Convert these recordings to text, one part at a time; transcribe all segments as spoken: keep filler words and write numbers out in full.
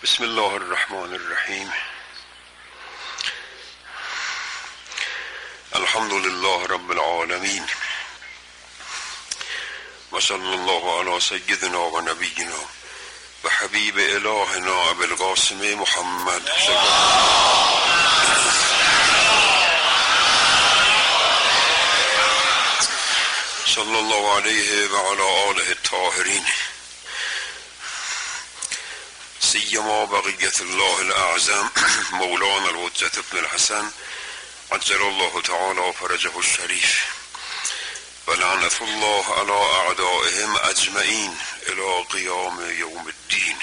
بسم الله الرحمن الرحیم. الحمد لله رب العالمین و صلی الله علی سیدنا و نبینا و حبیب الهنا ابی القاسم محمد صلی الله علیه و علی آله الطاهرین، سیما بقیت الله الاعظم مولانا الحجة ابن الحسن عجل الله تعالی فرجه الشریف و لعنت الله علی اعدائهم اجمعین الی قیام یوم الدین.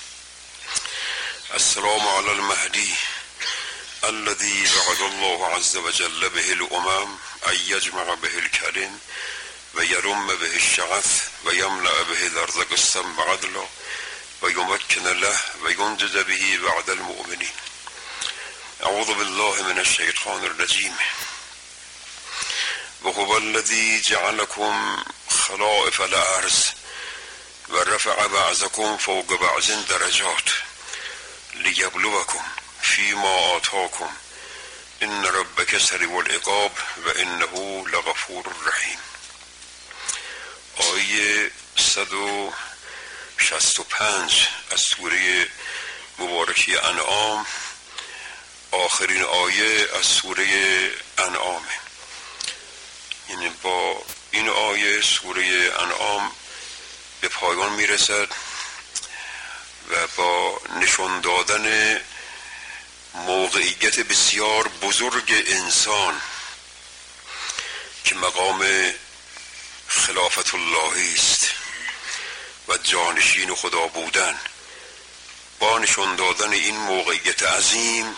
السلام علی المهدی الذي وعد الله عز وجل به الامم ان یجمع به الکلم و یرم به الشغف و یملأ به الارض قسطا وعدلا و یمکن له و ینجز به بعد المؤمنین. اعوذ بالله من الشیطان الرجیم. و هو الذی جعلکم خلائف الارض و رفع بعضکم فوق بعض درجات لیبلوکم فیما آتاکم ان ربک سریع العقاب و انه لغفور رحیم. آیه صد و شصت و پنج از سوره مبارکه انعام، آخرین آیه از سوره انعام. یعنی با این آیه سوره انعام به پایان میرسد و با نشان دادن موقعیت بسیار بزرگ انسان که مقام خلافت اللهی است و جانشین خدا بودن، با نشان دادن این موقعیت عظیم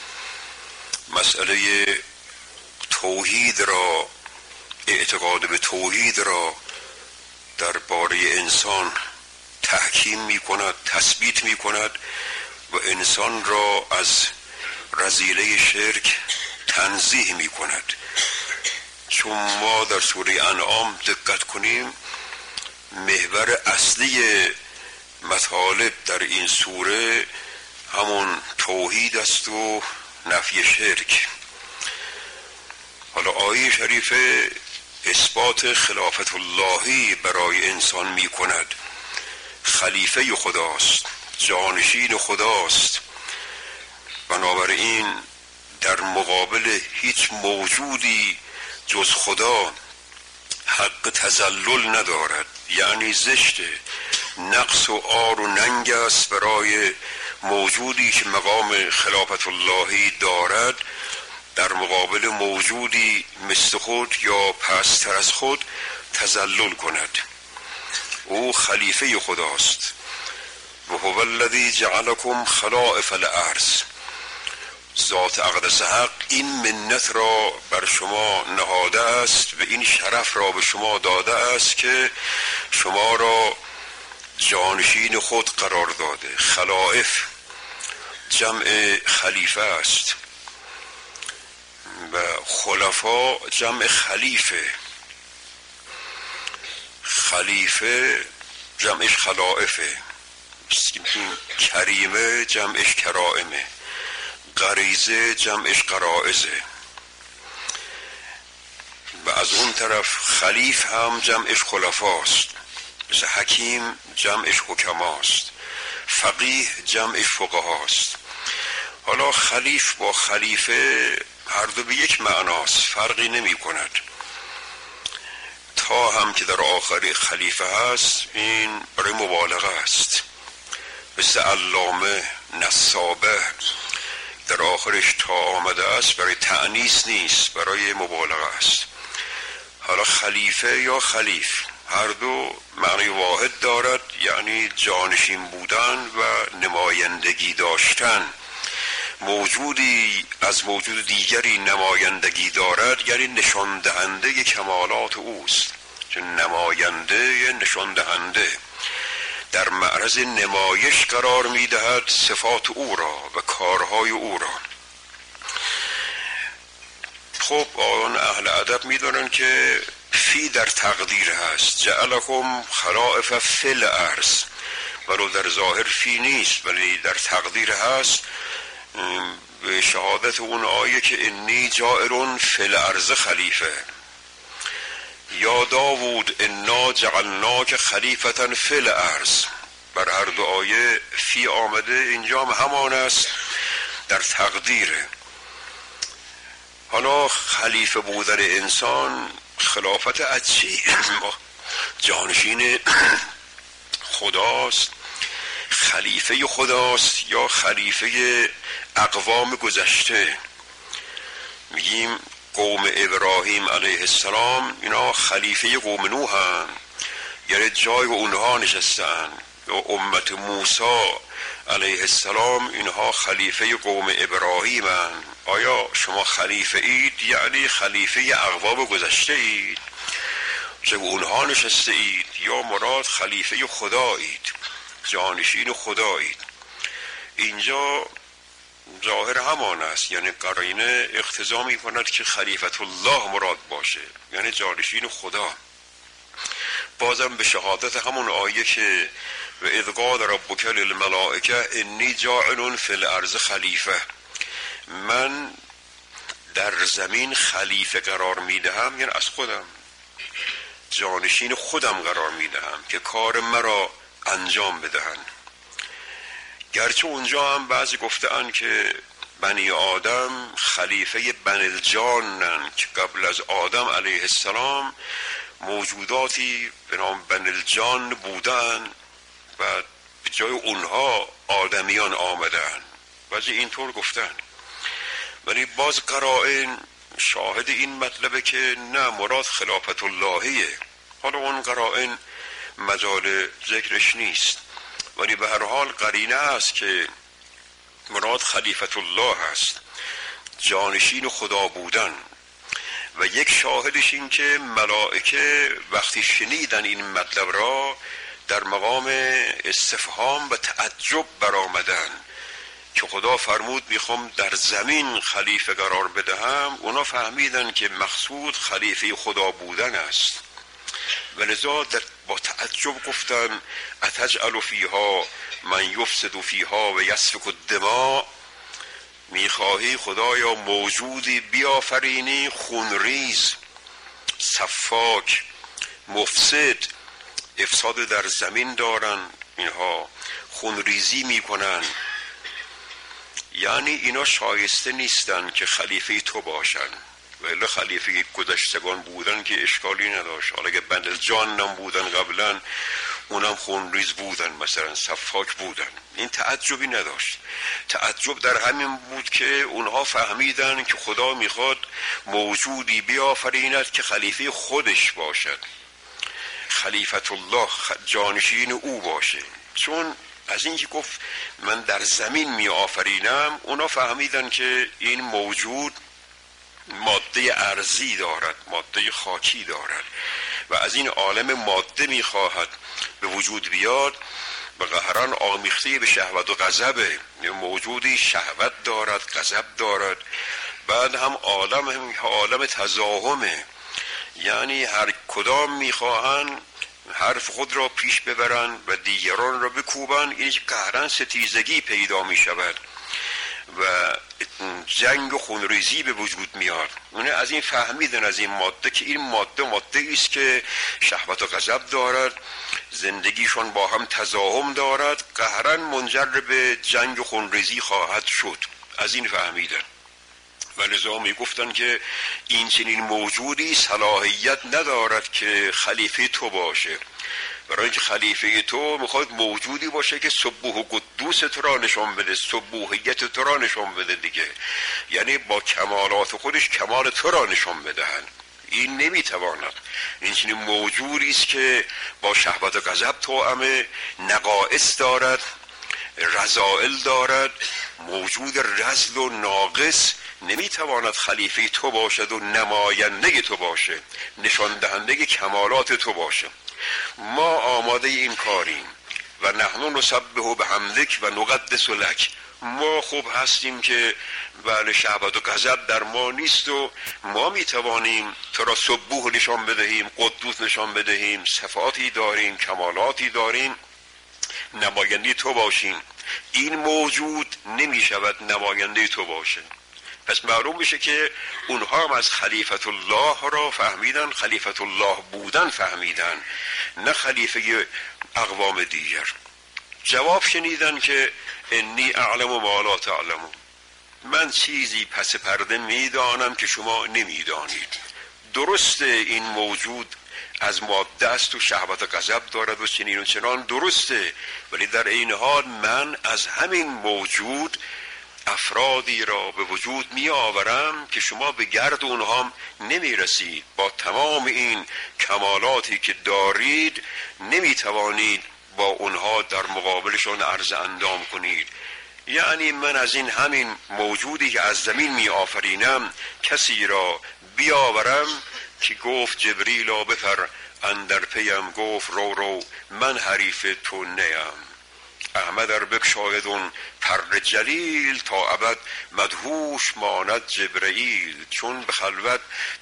مسئله توحید را، اعتقاد به توحید را درباره انسان تحکیم می کند، تثبیت می کند و انسان را از رذیله شرک تنزیه می کند. چون ما در سوره انعام دقت کنیم، محور اصلی مطالب در این سوره همون توحید است و نفی شرک. حالا آیه شریفه اثبات خلافت اللهی برای انسان می کند. خلیفه خداست، جانشین خداست، بنابراین در مقابل هیچ موجودی جز خدا حق تذلل ندارد. یعنی زشته، نقص و عار و ننگ است برای موجودی که مقام خلافت اللهی دارد در مقابل موجودی مثل خود یا پستر از خود تذلل کند. او خلیفه خداست. و هو الذی جعلکم خلائف الارض. ذات اقدس حق این منت را بر شما نهاده است و این شرف را به شما داده است که شما را جانشین خود قرار داده. خلائف جمع خلیفه است و خلفا جمع خلیفه. خلیفه جمعش خلائفه. کریمه جمعش کرائمه. غریزه جمعش غرائزه. و از اون طرف خلیف هم جمعش خلفاست. مثل حکیم جمعش حکماست. فقیه جمعش فقهاست. حالا خلیف با خلیفه هر دو به یک معناست، فرقی نمی کند. تا هم که در آخر خلیفه هست این برای مبالغه است. مثل علامه، نصابه در آخرش تا آمده است برای تأنیث نیست، برای مبالغه است. حالا خلیفه یا خلیف هر دو معنی واحد دارد، یعنی جانشین بودن و نمایندگی داشتن. موجودی از موجود دیگری نمایندگی دارد یعنی نشان دهنده کمالات اوست. چون نماینده نشان دهنده در معرض نمایش قرار می دهد صفات او را و کارهای او را. خب آن اهل ادب می دانند که فی در تقدیر هست. جعلکم خلائف فی الارض. ولو در ظاهر فی نیست ولی در تقدیر هست، به شهادت اون آیه که انی جائر فی الارض خلیفه، یا داوود انا جعلناک خلیفة فی الارض. بر هر دو آیه فی آمده، اینجا هم همان است در تقدیره. حالا خلیفه بودن انسان خلافت عجیب جانشین خداست، خلیفه خداست یا خلیفه اقوام گذشته. میگیم قوم ابراهیم علیه السلام اینا خلیفه قوم نوح هن، یعنی جای اونها نشستن. یا امت موسی علیه السلام اینها خلیفه قوم ابراهیم هن. آیا شما خلیفه اید؟ یعنی خلیفه اقوام گذشته اید، جای اونها نشسته اید، یا مراد خلیفه خدایید، جانشین خدایید. اینجا ظاهر همان است، یعنی قرینه اقتضا می کند که خلیفت الله مراد باشه، یعنی جانشین خدا. بازم به شهادت همون آیه که و اذ قال ربک للملائکه انی جاعل فی الارض خلیفه، من در زمین خلیفه قرار میدهم، یعنی از خودم جانشین خودم قرار میدهم که کار مرا انجام بدهن. گرچه اونجا هم بعضی گفته‌اند که بنی آدم خلیفه بنی الجانن که قبل از آدم علیه السلام موجوداتی به نام بنی الجان بودن و به جای اونها آدمیان آمدن، بعضی اینطور گفتن. ولی باز قرائن شاهد این مطلبه که نه، مراد خلافت اللهیه. حالا اون قرائن مجال ذکرش نیست، ولی به هر حال قرینه است که مراد خلیفت الله است، جانشین خدا بودن. و یک شاهدش این که ملائکه وقتی شنیدن این مطلب را در مقام استفهام و تعجب برآمدن که خدا فرمود میخوام در زمین خلیفه قرار بدهم. اونا فهمیدن که مقصود خلیفه خدا بودن است و لذا با تعجب گفتن اتجعل فیها من یفسد فیها و یسفک الدماء، میخواهی خدایا موجودی بیافرینی خونریز، سفاک، مفسد، افساد در زمین دارن، اینها خونریزی میکنن، یعنی اینا شایسته نیستن که خلیفه تو باشن. ولی خلیفه گذشتگان بودن که اشکالی نداشت. حالا که بنی جان هم بودن قبلا، اونم خونریز بودن، مثلا سفاک بودن، این تعجبی نداشت. تعجب در همین بود که اونها فهمیدن که خدا میخواد موجودی بیافریند که خلیفه خودش باشد، خلیفت الله، جانشین او باشه. چون از اینکه گفت من در زمین می آفرینم، اونا فهمیدن که این موجود ماده ارضی دارد، ماده خاکی دارد و از این عالم ماده می خواهد به وجود بیاد و قهران آمیخته به شهوت و غضب، موجودی شهوت دارد، غضب دارد. بعد هم عالم هم عالم تزاحمه، یعنی هر کدام می خواهن حرف خود را پیش ببرن و دیگران را بکوبن. این که قهرن ستیزگی پیدا می شود و جنگ و خونریزی به وجود میاد. اونه از این فهمیدن، از این ماده، که این ماده ماده ایست که شهوت و غضب دارد، زندگیشون با هم تزاحم دارد، قهرن منجر به جنگ و خونریزی خواهد شد. از این فهمیدن و لذا می گفتن که این چنین موجودی صلاحیت ندارد که خلیفه تو باشه، برای اینکه خلیفه تو میخواد موجودی باشه که سبوح و قدوس تو را نشان بده، سبوحیت تو را نشان بده دیگه، یعنی با کمالات خودش کمال تو را نشان بدهن. این نمیتواند. این چنین موجودی است که با شهوت و غضب توأمه، نقائص دارد، رذائل دارد، موجود رذل و ناقص، نمیتواند خلیفه تو باشد و نماینده تو باشه، نشان دهنده کمالات تو باشه. ما آماده این کاریم و نحن نسبح بحمدک و نقدس لک. ما خوب هستیم که بله شهوت و غضب در ما نیست و ما میتوانیم تو را سبوح نشان بدهیم، قدوس نشان بدهیم، صفاتی داریم، کمالاتی داریم نماینده تو باشیم، این موجود نمی شود نماینده تو باشه. پس معلوم میشه که اونها هم از خلیفت الله را فهمیدن، خلیفت الله بودن فهمیدن، نه خلیفه اقوام دیگر. جواب شنیدن که انی اعلم ما لا تعلمون، من چیزی پس پرده میدانم که شما نمیدانید. درسته این موجود از ماده است و شهوت غضب دارد و چنین و چنان، درسته، ولی در این حال من از همین موجود افرادی را به وجود می آورم که شما به گرد اونها نمی رسید. با تمام این کمالاتی که دارید نمی توانید با اونها در مقابلشون عرض اندام کنید. یعنی من از این همین موجودی که از زمین می آفرینم کسی را بیاورم که گفت جبریلا بپر اندر پیم، گفت رو رو من حریف تو نیم. احمد ار بگشایدون پر جلیل، تا ابد مدهوش ماند جبرئیل. چون به خلوت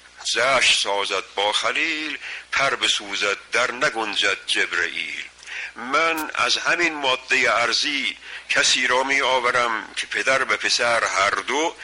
زشت سازد با خلیل، پر بسوزد در نگنجد جبرئیل. من از همین ماده ارضی کسی را می آورم که پدر به پسر هر دو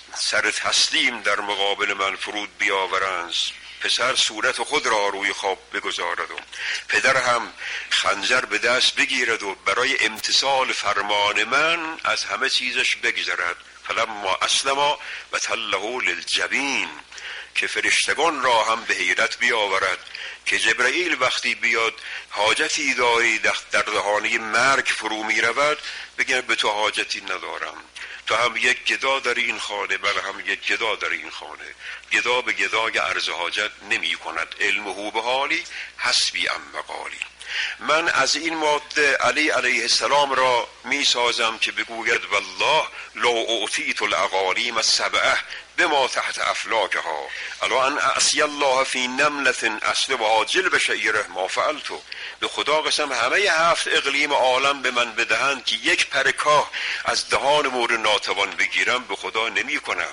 سر تسلیم در مقابل من فرود بیاورند. پسر صورت خود را روی خواب بگذارد و پدر هم خنجر به دست بگیرد و برای امتثال فرمان من از همه چیزش بگذرد. فلما اسلما و تله للجبین، که فرشتگان را هم به حیرت بیاورد که جبرائیل وقتی بیاد حاجتی داری در دهانه مرگ فرو می رود، بگن به تو حاجتی ندارم، تو هم یک گدا در این خانه، بله هم یک گدا در این خانه. گدا به گدای عرض حاجت نمی کند. علمه به حالی حسبی ام مقالی. من از این ماده علی علیه السلام را می سازم که بگوید والله لو اعطیت الاقالیم السبعه بما تحت افلاکها الا ان اعصی الله فی نملة اسلبها جلب شعیره ما فعلتو. به خدا قسم همه هفت اقلیم عالم به من بدهند که یک پر کاه از دهان مور ناتوان بگیرم، به خدا نمی کنم.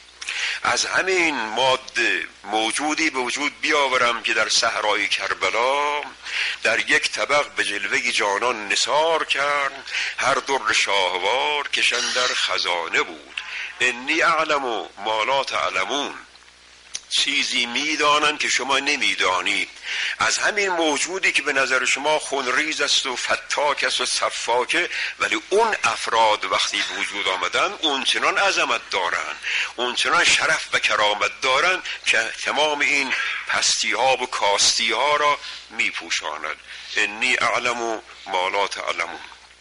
از همین ماده موجودی به وجود بیاورم که در صحرای کربلا در یک طبق به جلوه جانان نثار کرد، هر در شاهوار کشن در خزانه بود. انی اعلم ما لا تعلمون، چیزی میدانن که شما نمیدانید. از همین موجودی که به نظر شما خونریز است و فتاک است و صفاکه، ولی اون افراد وقتی به وجود آمدن اون چنان عظمت دارن، اون چنان شرف و کرامت دارن که تمام این پستی ها و کاستی ها را میپوشاند. انی اعلم ما لا تعلمون.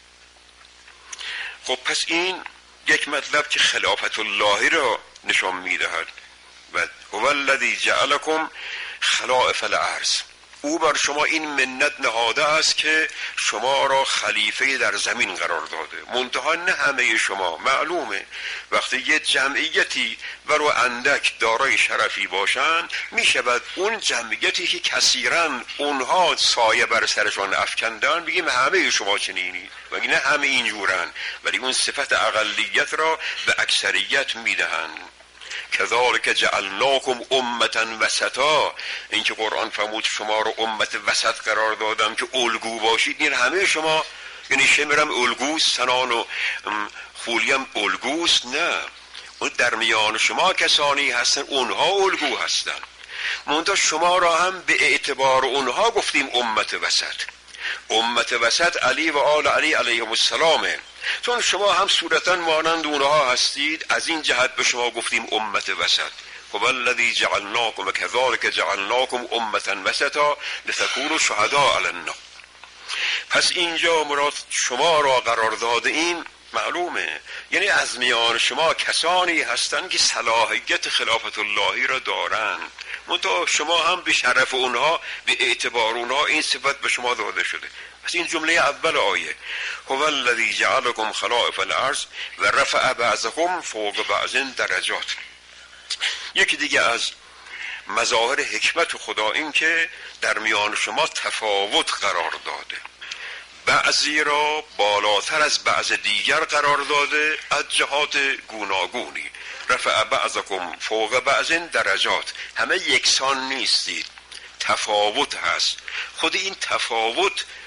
خب پس این یک مطلب که خلافت اللهی را نشان میدهد. و هو الذی جعلکم خلائف الارض، او بر شما این منت نهاده است که شما را خلیفه در زمین قرار داده. منتها نه همه شما. معلومه وقتی یه جمعیتی ولو اندک دارای شرفی باشند، می شود اون جمعیتی که کثیرا اونها سایه بر سرشان افکندن بگیم همه شما چنینی، ولی نه همه اینجورن، ولی اون صفت اقلیت را به اکثریت می دهند. کذالک جعلناکم امة وسطا، این که قرآن فرمود شما رو امت وسط قرار دادم که الگو باشید، این همه شما، یعنی شمرم الگوست، سنان و خولیم الگوست؟ نه، اون در میان شما کسانی هستن اونها الگو هستن. منتها شما را هم به اعتبار اونها گفتیم امت وسط. امت وسط علی و آل علی علیهم السلامه، چون شما هم صورتا مانند اونها هستید، از این جهت به شما گفتیم امت وسط. هو الذی جعلناکم کذالک جعلناکم امة وسطا لتکونوا شهداء علی الناس. پس اینجا مراد شما را قرار داده این معلومه، یعنی از میان شما کسانی هستند که صلاحیت خلافت اللهی را دارند، منتها شما هم به شرف اونها، به اعتبار اونها این صفت به شما داده شده. پس این جمله اول آیه هو الذی جعلکم خلائف الارض و رفع بعضکم فوق بعض درجات. یکی دیگه از مظاهر حکمت خدا این که در میان شما تفاوت قرار داده، بعضی را بالاتر از بعض دیگر قرار داده از جهات گوناگونی. رفع بعضکم فوق بعض درجات، همه یکسان نیستید، تفاوت هست. خود این تفاوت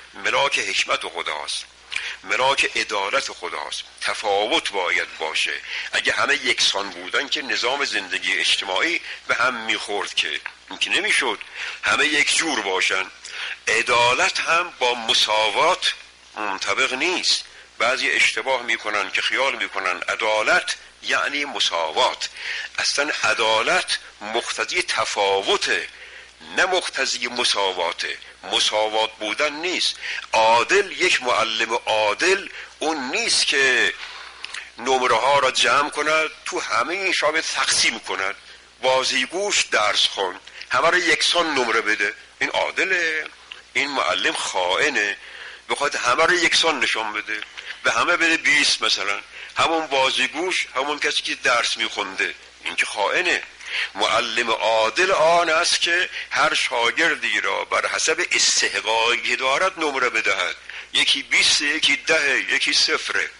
ملاک حکمت خداست، ملاک عدالت خداست. تفاوت باید باشه. اگه همه یکسان بودن که نظام زندگی اجتماعی به هم میخورد، که این که نمیشد. همه یک جور باشن. عدالت هم با مساوات منطبق نیست. بعضی اشتباه میکنن که خیال میکنن عدالت یعنی مساوات. اصلا عدالت مقتضی تفاوته، نه مقتضی مساواته. مساوات بودن نیست. عادل، یک معلم عادل اون نیست که نمره ها را جمع کند تو همه این شامل تقسیم کند. بازیگوش درس خون، همه را یکسان نمره بده. این عادله؟ این معلم خائنه. بخواد همه را یکسان نشان بده، به همه بده بیست مثلا، همون بازیگوش همون کسی که درس میخونده. این که خائنه. معلم عادل آن است که هر شاگردی را بر حسب استحقاقی که دارد نمره بدهد. یکی بیست، یکی ده، یکی صفره.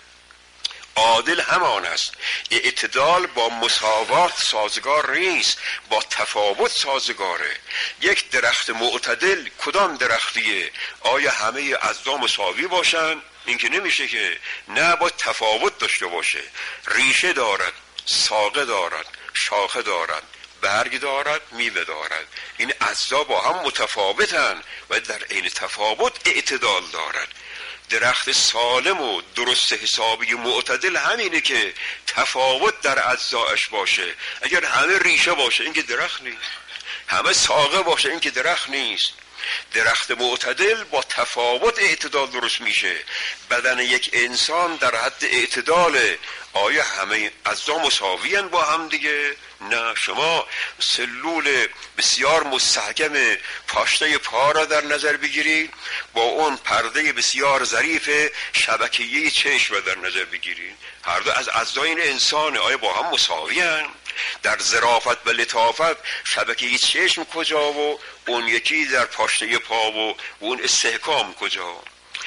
عادل همان است. اعتدال با مساوات سازگار نیست، با تفاوت سازگاره. یک درخت معتدل کدام درختیه؟ آیا همه اجزا مساوی باشن؟ این که نمیشه که. نه، با تفاوت داشته باشه. ریشه دارد، ساقه دارد، شاخه دارد، برگ دارد، میوه دارد. این اجزا با هم متفاوتن و در عین تفاوت اعتدال دارد. درخت سالم و درست حسابی معتدل همینه که تفاوت در اجزایش باشه. اگر همه ریشه باشه این که درخت نیست، همه ساقه باشه این که درخت نیست. درخت معتدل با تفاوت اعتدال درست میشه. بدن یک انسان در حد اعتداله. آیا همه اجزا مساویان با هم دیگه؟ نه. شما سلول بسیار مستحکم پاشنه پا را در نظر بگیرید، با اون پرده بسیار ظریف شبکیه چشم را در نظر بگیرید. هر دو از اجزای این انسانه. آیا با هم مساویان؟ در ظرافت و لطافت شبکه چشم کجا و اون یکی در پاشنه پا و اون استحکام کجا؟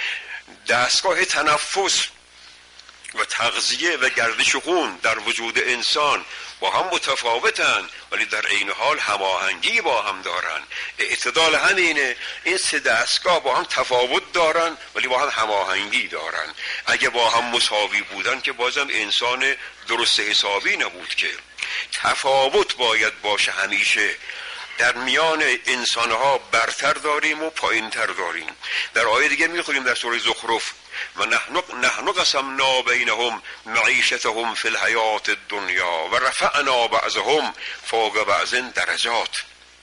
دستگاه تنفس و تغذیه و گردش خون در وجود انسان با هم متفاوتن، ولی در عین حال هماهنگی با هم دارن. اعتدال همینه. این سه دستگاه با هم تفاوت دارن ولی با هم هماهنگی دارن. اگه با هم مساوی بودن که بازم انسان درست حسابی نبود. که تفاوت باید باشه همیشه. در میان انسانها برتر داریم و پایینتر داریم. در آیه دیگه میخونیم در سوره زخرف: و نحن نحن قسمنا بینهم معیشتهم فی الحیات الدنیا و رفعنا بعضهم فوق بعض درجات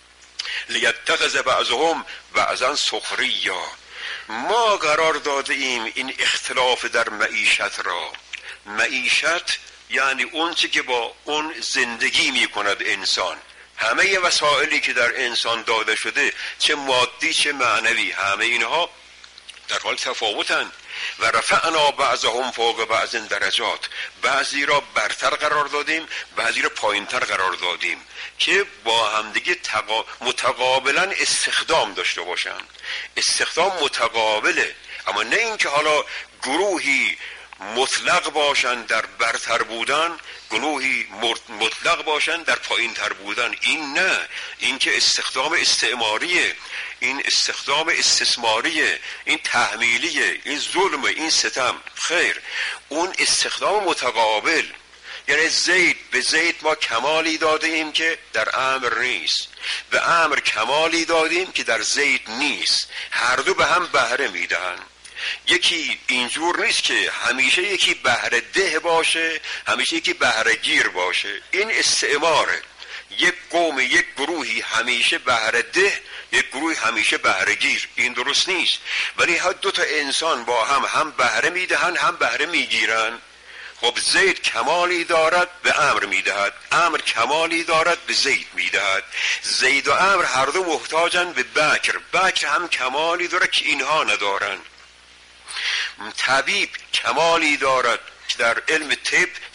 لیتخذ بعضهم بعضا سخریا. ما قرار داده ایم این اختلاف در معیشت را. معیشت یعنی اون چی که با اون زندگی میکند انسان. همه وسائلی که در انسان داده شده، چه مادی چه معنوی، همه اینها در حال تفاوتن. و رفعنا بعضهم فوق بعض درجات، بعضی را برتر قرار دادیم، بعضی را پایینتر قرار دادیم که با همدیگه تقا... متقابلا استخدام داشته باشن. استخدام متقابله، اما نه اینکه حالا گروهی مطلق باشن در برتر بودن، گروهی مطلق باشن در پایین تر بودن. این نه. این که استخدام استعماریه، این استخدام استثماریه، این تحمیلیه، این ظلم، این ستم. خیر، اون استخدام متقابل. یعنی زید به زید ما کمالی دادیم که در امر نیست، به امر کمالی دادیم که در زید نیست. هر دو به هم بهره میدن. یکی اینجور نیست که همیشه یکی بهره ده باشه، همیشه یکی بهره گیر باشه. این استعماره. یک قوم، یک گروهی همیشه بهره ده، یک گروهی همیشه بهره گیر. این درست نیست. ولی هر دو تا انسان با هم هم بهره میدهن هم بهره میگیرن. خب زید کمالی دارد به امر میدهد، امر کمالی دارد به زید میدهد. زید و امر هر دو محتاجن به بکر، بکر هم کمالی دارد که اینها ندارن. طبیب کمالی دارد که در علم طب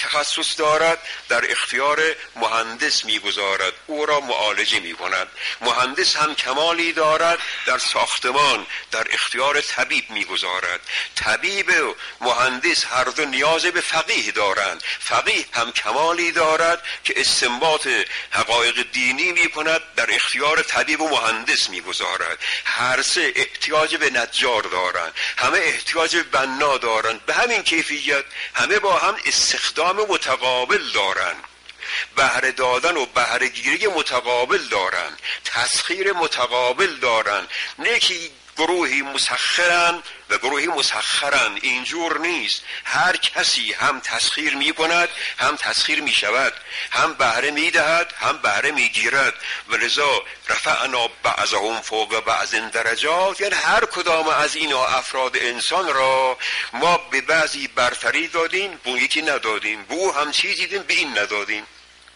تخصص دارد در اختیار مهندس میگذارد، او را معالجه میکند. مهندس هم کمالی دارد در ساختمان در اختیار طبیب میگذارد. طبیب و مهندس هر دو نیاز به فقیه دارند. فقیه هم کمالی دارد که استنباط حقایق دینی میکند، در اختیار طبیب و مهندس میگذارد. هر سه احتیاج به نجار دارند، همه احتیاج به بنا دارند. به همین کیفیت همه با هم استخدام متقابل دارند، بهره دادن و بهره گیری متقابل دارند، تسخیر متقابل دارند. نه که گروهی مسخرن و گروهی مسخرن، اینجور نیست. هر کسی هم تسخیر می کند هم تسخیر می شود، هم بهره می دهد هم بهره می گیرد. و لذا رفعنا بعضهم فوق بعض درجات، یعنی هر کدام از اینا افراد انسان را ما به بعضی برتری دادیم، به یکی ندادیم، به او هم چیزی دیم به این ندادیم.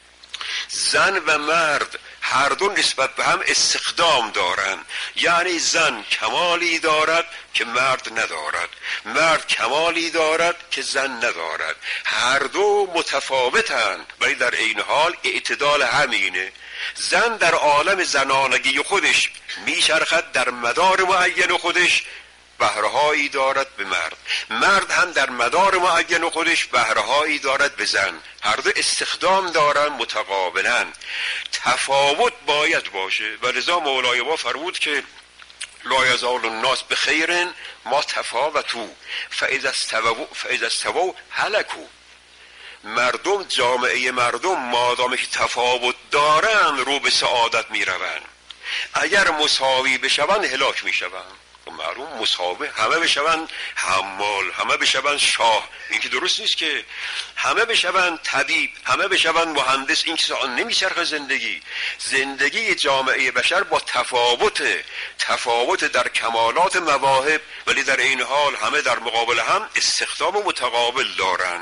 زن و مرد هر دو نسبت به هم استخدام دارند، یعنی زن کمالی دارد که مرد ندارد، مرد کمالی دارد که زن ندارد. هر دو متفاوتند ولی در این حال اعتدال همینه. زن در عالم زنانگی خودش میچرخد در مدار معین خودش، بهرهایی دارد به مرد. مرد هم در مدار معین خودش بهرهایی دارد به زن. هر دو استخدام دارن متقابلا. تفاوت باید باشه و لذا مولای ما فرمود که لا یزال الناس بخیر ما تفاوتوا فاذا استووا فاذا استووا هلكوا. مردم، جامعه مردم مادام که تفاوت دارن رو به سعادت می روند. اگر مساوی بشوند هلاک می شوند. معلوم مساوی همه بشوند حمال، همه بشوند شاه، این که درست نیست که. همه بشوند طبیب، همه بشوند مهندس، این که نمیچرخه زندگی. زندگی جامعه بشر با تفاوت تفاوت در کمالات مواهب، ولی در این حال همه در مقابل هم استخدام متقابل دارن.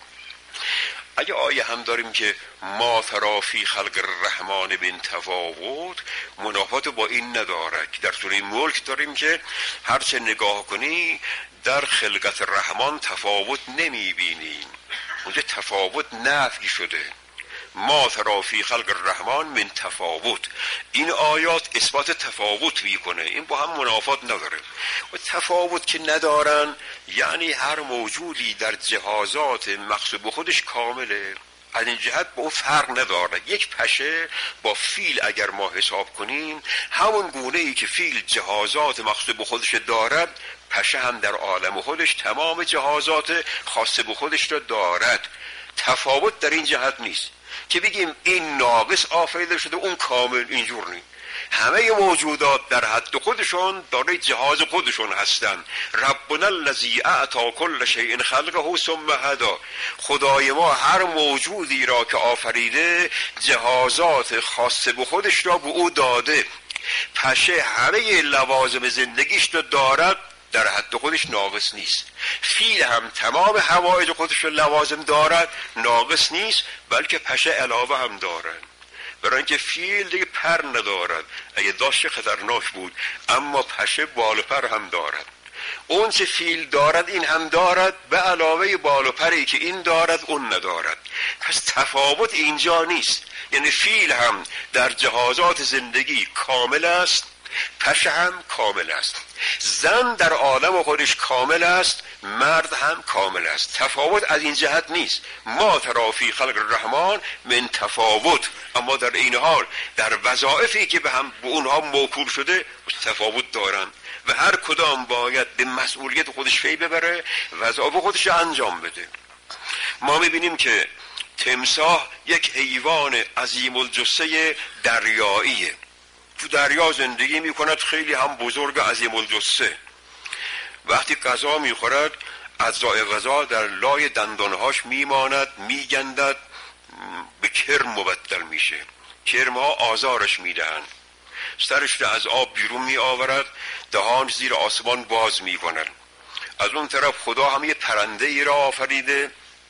اگه آیه هم داریم که ما تری فی خلق الرحمن من تفاوت، منافات با این نداره که در سوره ملک داریم که هرچه نگاه کنی در خلقت رحمان تفاوت نمیبینی. اونجا تفاوت نفی شده. ما تری فی خلق الرحمن من تفاوت، این آیات اثبات تفاوت میکنه، این با هم منافات نداره. و تفاوت که ندارن یعنی هر موجودی در جهازات مخصوص به خودش کامله، از این جهت با اون فرق نداره. یک پشه با فیل اگر ما حساب کنیم، همون گونه ای که فیل جهازات مخصوص به خودش دارد، پشه هم در عالم خودش تمام جهازات خاص به خودش را دارد. تفاوت در این جهت نیست که بگیم این ناقص آفریده شده اون کامل، اینجور نیست. همه موجودات در حد خودشون دارای جهاز خودشون هستن. ربنا الذی اعطی کل شیء خلقه ثم هدی، خدای ما هر موجودی را که آفریده جهازات خاص به خودش را به او داده. پشه همه لوازم زندگیش رو دارد، در حد خودش ناقص نیست. فیل هم تمام حوائج خودش رو لوازم دارد، ناقص نیست، بلکه پشه علاوه هم دارد. برای اینکه فیل دیگه پر ندارد، اگه داشت خطرناک بود، اما پشه بال و پر هم دارد. اون چه فیل دارد این هم دارد، به علاوه بال و پری که این دارد اون ندارد. پس تفاوت اینجا نیست. یعنی فیل هم در جهازات زندگی کامل است، پشه هم کامل است. زن در عالم خودش کامل است، مرد هم کامل است. تفاوت از این جهت نیست. ما تری فی خلق الرحمن من تفاوت، اما در این حال در وظایفی که به هم به اونها موکول شده تفاوت دارن و هر کدام باید به مسئولیت خودش پی ببره، وظایف خودش انجام بده. ما میبینیم که تمساح یک حیوان عظیم الجثه دریاییه، تو دریا زندگی میکند، خیلی هم بزرگ عظیم الجثه. وقتی غذا میخورد اجزای غذا در لای دندانهاش میماند، میگندد، به کرم مبدل میشه. کرم ها آزارش میدهند، سرش را از آب بیرون میآورد، دهان زیر آسمان باز میکند. از اون طرف خدا هم یه پرنده ای را آفریده،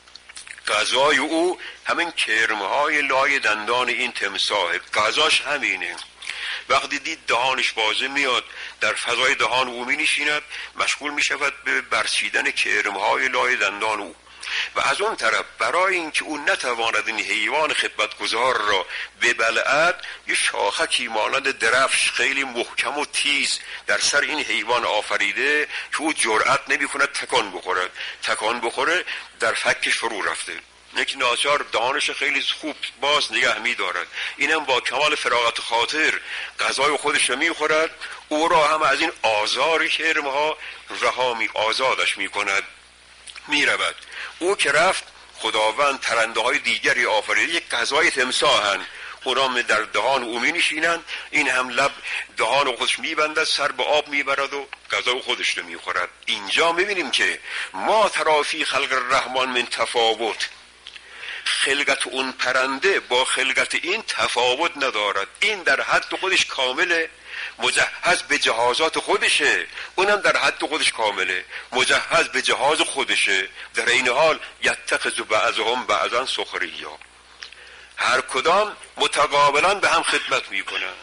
غذای او همین کرم های لای دندان این تمساح، غذاش همینه. وقتی دید دهانش بازه میاد، در فضای دهان او می نشیند، مشغول می شود به برچیدن کرمهای لای دندان او. و از اون طرف برای اینکه اون نتواند این حیوان خدمتگزار را ببلعد، یه شاخکی مانند درفش خیلی محکم و تیز در سر این حیوان آفریده که او جرأت نمی کند تکان بخورد. تکان بخوره در فکش فرو رفته. یک ناچار دانش خیلی خوب باز نگه می دارد، اینم با کمال فراغت خاطر غذای خودش رو می خورد، او را هم از این آزار کرمها رها می آزادش می کند. می رود. او که رفت، خداوند پرنده های دیگری آفریده، یک غذای تمساحن، اونام در دهان او می نشینن، این هم لب دهان خودش می بندد، سر به آب می برد و غذای خودش رو می خورد. اینجا می بینیم که ما ترافی خلق الرحمن من تفاوت، خلقت اون پرنده با خلقت این تفاوت ندارد. این در حد خودش کامله، مجهز به جهازات خودشه، اونم در حد خودش کامله، مجهز به جهاز خودشه. در این حال یتخذ بعضهم بعضا سخریا، هر کدام متقابلا به هم خدمت میکنن.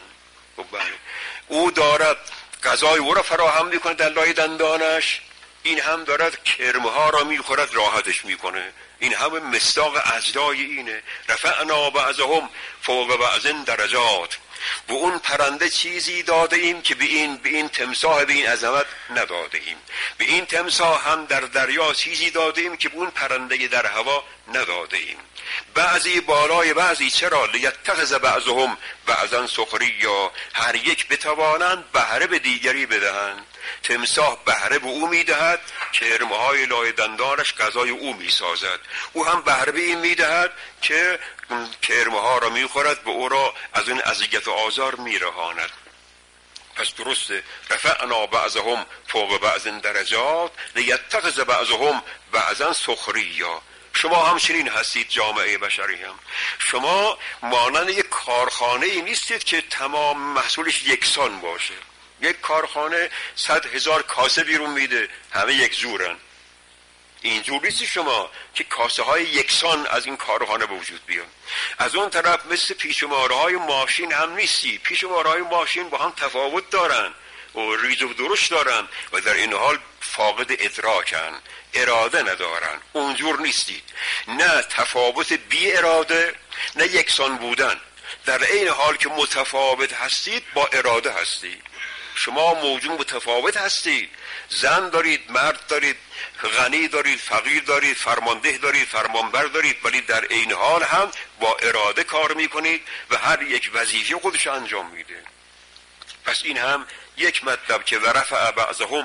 او دارد غذای او را فراهم میکنه در لای دندانش، این هم دارد کرمها را میخورد راحتش میکنه. این همه مصداق اجزای اینه. رفعنا بعضهم فوق بعض درجات، و اون پرنده چیزی داده ایم که به این به این تمساح به این عظمت نداده ایم. به این تمساح هم در دریا چیزی داده ایم که به اون پرنده در هوا نداده ایم. بعضی بالای بعضی، چرا؟ لیتخذ بعضهم بعضا سخریا، هر یک بتوانند بهره به دیگری بدهند. تمساح بهره به او میدهد، کرمهای لای دندانش غذای او میسازد، او هم بهره به این میدهد که کرمها را میخورد، به او را از این اذیت و آزار میرهاند. پس درسته رفعنا بعضهم فوق بعض درجات لیتخذ بعضهم بعضا سخریا. شما هم چنین هستید، جامعه بشری هم. شما مانند یک کارخانه ای نیستید که تمام محصولش یکسان باشه. یک کارخانه صد هزار کاسه بیرون میده، همه یک جورن. اینجور نیستی شما که کاسه های یکسان از این کارخانه به وجود بیان. از اون طرف مثل پیشماره های ماشین هم نیستی. پیشماره های ماشین با هم تفاوت دارن و ریز و درشت دارن و در این حال فاقد ادراکن، اراده ندارن. اونجور نیستید. نه تفاوت بی اراده، نه یکسان بودن. در این حال که متفاوت هستید با اراده هستید. شما موجود متفاوت هستید. زن دارید، مرد دارید، غنی دارید، فقیر دارید، فرمانده دارید، فرمانبر دارید، ولی در این حال هم با اراده کار میکنید و هر یک وظیفه خودش انجام میده. پس این هم یک مطلب که ورفع بعضهم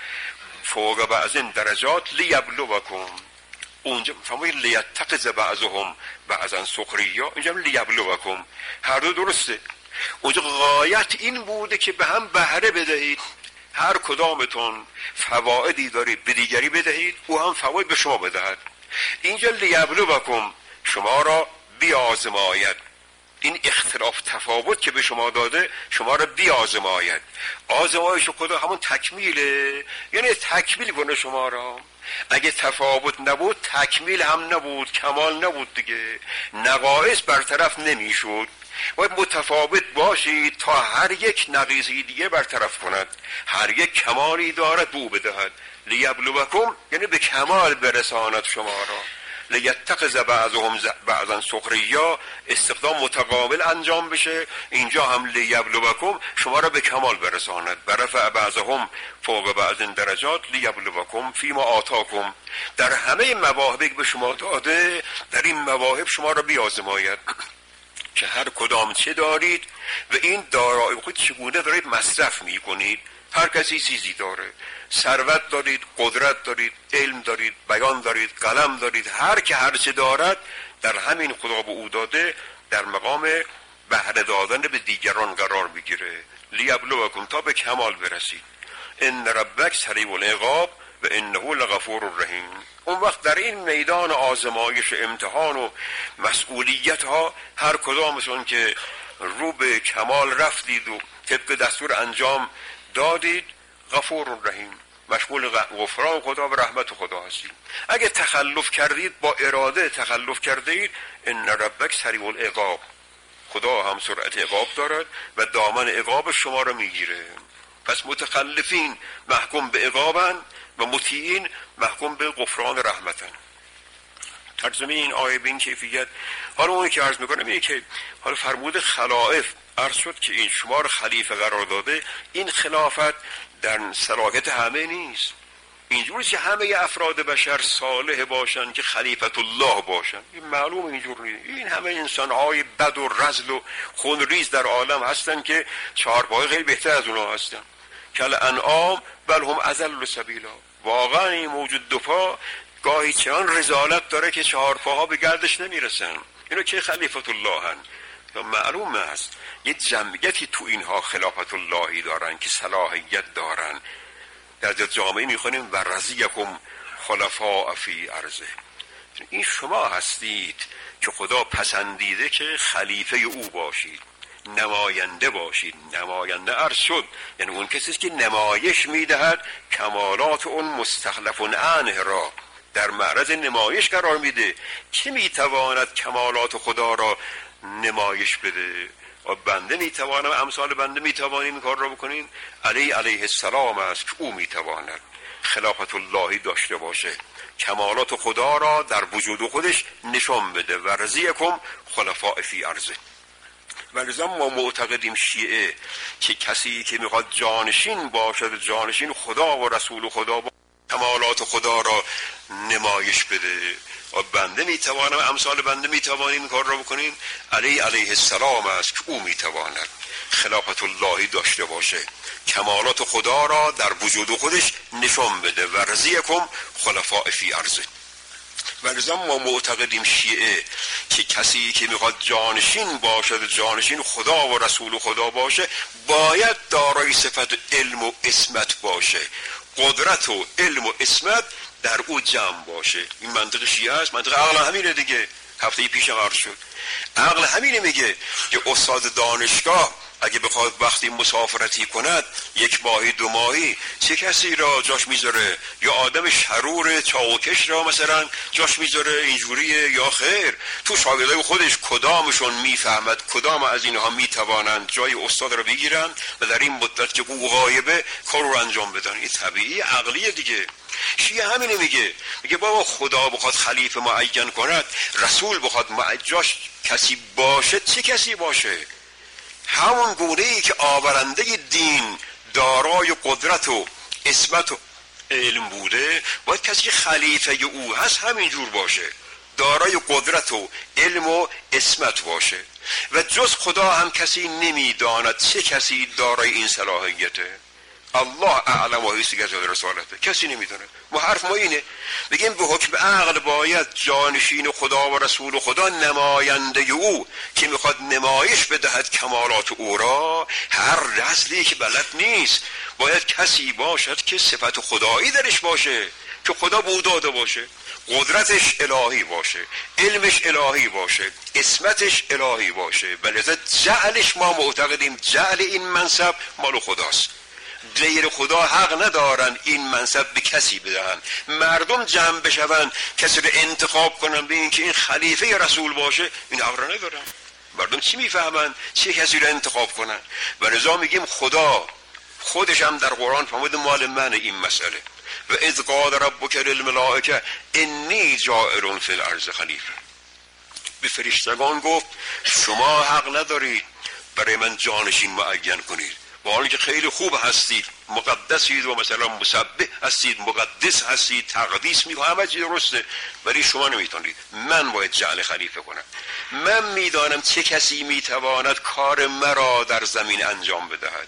فوق بعض درجات لیبلوکم. اونجا فرمایید لیتخذ بعضهم بعضا سخریا، اینجا لیبلوکم. هر دو درسته. اونجا غایت این بوده که به هم بهره بدهید، هر کدامتون فوائدی دارید به دیگری بدهید، او هم فواید به شما بدهد. اینجا لیبلوکم، شما را بیازماید. این اختلاف تفاوت که به شما داده شما را بیازماید. آزمایش خدا همون تکمیله، یعنی تکمیل کنه شما را. اگه تفاوت نبود تکمیل هم نبود، کمال نبود دیگه، نقایص برطرف نمیشد. باید متفاوت باشید تا هر یک نقیصی دیگه برطرف کند، هر یک کمالی دارد بو بدهد. لیبلوکم یعنی به کمال برساند شما را. لیتخذ بعضهم بعضا سخریا، استخدام متقابل انجام بشه. اینجا هم لیبلوکم شما را به کمال برساند. برفع بعضهم فوق بعض درجات لیبلوکم فیما آتاکم، در همه مواهبی که به شما داده در این مواهب شما را بیازماید که هر کدام چه دارید و این دارایی خود چگونه دارید مصرف می کنید. هر کسی چیزی داره، ثروت دارید، قدرت دارید، علم دارید، بیان دارید، قلم دارید. هر که هر چه دارد در همین خدا به او داده در مقام بهره دادن به دیگران قرار بگیره. لیبلوکم، تا به کمال برسید. ان ربک سریع العقاب و انه لغفور الرحیم. اون وقت در این میدان آزمایش امتحان و مسئولیت ها هر کدامتون که رو به کمال رفتید و طبق دستور انجام دادید، غفور الرحیم، مشمول غفران خدا و رحمت خدا هستید. اگه تخلف کردید، با اراده تخلف کردید، ان ربک سریع العقاب، خدا هم سرعت عقاب دارد و دامن عقاب شما رو میگیره. پس متخلفین محکوم به عقابن و مطیعین محکوم به غفران رحمتن. ترجمه این آیه به این کیفیت. حالا اونی که عرض میکنم اینه که حالا فرمود خلائف عرض شد که این شما رو خلیفه قرار داده. این خلافت در صلاحیت همه نیست. اینجوریه که همه افراد بشر صالح باشن که خلیفت الله باشن، این معلوم اینجور نیست. این همه انسان‌های بد و رذل و خونریز در عالم هستن که چهارپای خیلی بهتر از اونها هستن. کل انعام بل هم اضل سبیلا. واقعا این موجود دو پا گاهی چنان رذالت داره که چهارپاها به گردش نمیرسن. اینو که خلیفت الله هن. معلومه است یه جمعیتی تو اینها خلافت اللهی دارن که صلاحیت دارن. در جامعه میخونیم و رضیکم خلفاء فی ارضه. این شما هستید که خدا پسندیده که خلیفه او باشید، نماینده باشید. نماینده عرض شد یعنی اون کسی که نمایش میدهد کمالات اون مستخلف عنه را، در معرض نمایش قرار میده. کی میتواند کمالات خدا را نمایش بده؟ و بنده میتوانم، امثال بنده میتوانیم این کار را بکنیم. علی علیه السلام است که او میتواند خلافت اللهی داشته باشه، کمالات خدا را در وجود خودش نشان بده. و رضیکم خلفاء فی ارضه. و لذا ما معتقدیم شیعه که کسی که میخواد جانشین باشد، جانشین خدا و رسول خدا با کمالات خدا را نمایش بده. و بنده میتوانم، امثال بنده میتوانیم این کار را بکنیم. علی علیه السلام است که او میتواند خلافت اللهی داشته باشه، کمالات خدا را در وجود خودش نشان بده. و رضیکم خلفاء فی ارضه. و لذا ما معتقدیم شیعه که کسی که میخواد جانشین باشد، جانشین خدا و رسول خدا باشه، باید دارای صفت علم و عصمت باشه. قدرت و علم و عصمت در او جمع باشه. این منطق شیعه است. منطق عقل همینه دیگه. هفته پیش عرض شد عقل همینه، میگه که استاد دانشگاه اگه بخواد وقتی مسافرتی کند یک ماهی دو ماهی چه کسی را جاش میذاره؟ یا آدم شرور چاوکش را مثلا جاش میذاره اینجوریه یا خیر؟ تو شاگردای خودش کدامشون میفهمد کدام از اینها میتوانند جای استاد را بگیرن و در این مدت که او غایبه کار رو انجام بدن؟ این طبیعی عقلیه دیگه. شیعه همینه، میگه میگه بابا خدا بخواد خلیفه معین کند، رسول بخواد معجاش کسی باشه، چه کسی باشه؟ همون گونه ای که آورنده دین دارای قدرت و عصمت و علم بوده، باید کسی که خلیفه او هست همینجور باشه، دارای قدرت و علم و عصمت باشه. و جز خدا هم کسی نمیداند چه کسی دارای این صلاحیته. الله اعلم و حیثی گزاد رسالته، کسی نمیدونه. ما حرف ما اینه، بگیم به حکم عقل باید جانشین خدا و رسول خدا، نماینده او که میخواد نمایش بدهد کمالات او را، هر رذلی که بلد نیست باید کسی باشد که صفت خدایی درش باشه، که خدا به او داده باشه، قدرتش الهی باشه، علمش الهی باشه، عصمتش الهی باشه. بلکه جعلش ما معتقدیم جعل این منصب مال خداست. غیر خدا حق ندارن این منصب به کسی بدهن. مردم جمع بشون کسی رو انتخاب کنن به این که این خلیفه رسول باشه، این حق را ندارن. مردم چی میفهمن چه کسی رو انتخاب کنن؟ و لذا میگیم خدا خودش هم در قرآن فرموده مال من این مسئله. و اذ قال ربک للملائکه انی جاعل فی الارض خلیفه. به فرشتگان گفت شما حق ندارید برای من جانشین معین کنید، با حالی که خیلی خوب هستید، مقدسید و مثلا مسبح هستید، مقدس هستید، تقدیس میکنید، همه چیز درسته، ولی شما نمیتونید. من باید جعل خلیفه کنم. من میدانم چه کسی میتواند کار مرا در زمین انجام بدهد.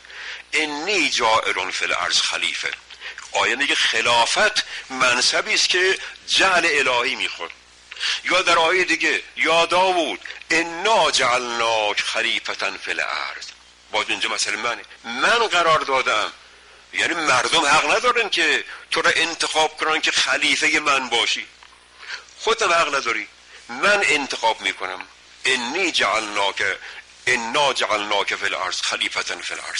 انی جاعل فی الارض خلیفه. آیه میگه خلافت منصبی است که جعل الهی میخواد. یا در آیه دیگه یا داوود انا جعلناک خلیفة فی الارض. باز اینجا مثلا منه، من قرار دادم. یعنی مردم حق ندارن که تو را انتخاب کنن که خلیفه من باشی. خودت حق نداری، من انتخاب میکنم. انی جعلناک انا جعلناک فی الارض خلیفة فی الارض.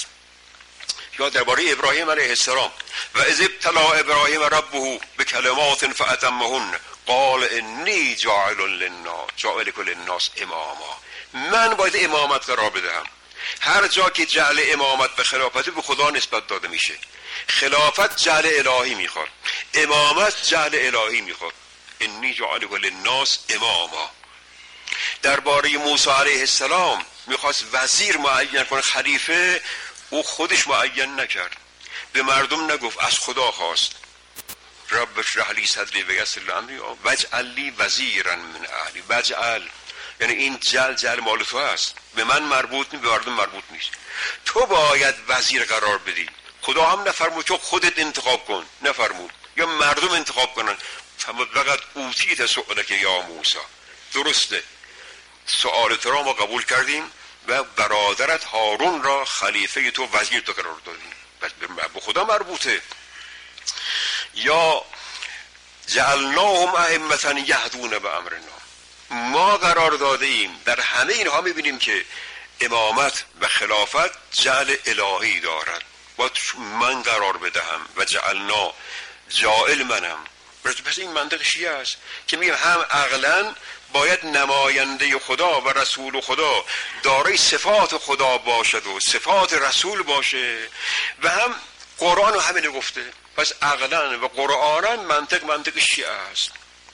یا درباره ابراهیم علیه السلام و اذ ابتلی ابراهیم ربه بکلمات فاتمهن قال انی جاعل للناس جاعل للناس اماما. من باید امامت قرار بدهم. هر جا که جعل امامت به خلافت به خدا نسبت داده میشه. خلافت جعل الهی میخواد، امامت جعل الهی میخواد. انی جعلک للناس اماما. درباره موسی علیه السلام میخواست وزیر معین کنه، خلیفه، او خودش معین نکرد، به مردم نگفت، از خدا خواست رب اشرح لی صدری و یسر لی امری واجعل لی وزیرا من اهلی. وجعل یعنی این جل جل مال تو است، به من مربوط نیست، به مردم مربوط نیست، تو باید وزیر قرار بدی. خدا هم نفرمود که خودت انتخاب کن، نفرمود یا مردم انتخاب کنن. فقط اوتیت سؤلک یا موسی، درسته سؤال تو را ما قبول کردیم و برادرت هارون را خلیفه تو وزیر تو قرار دادیم، بس به خدا مربوطه. یا جعلناهم ائمة یهدون بامرنا، ما قرار داده ایم. در همه اینها میبینیم که امامت و خلافت جعل الهی دارد، باید من قرار بدهم و جعلنا جائل منم. پس این منطق شیعه است که میگیم هم عقلا باید نماینده خدا و رسول خدا دارای صفات خدا باشد و صفات رسول باشه، و هم قرآن همینه گفته. پس عقلا و قرآنا منطق منطق شیعه است.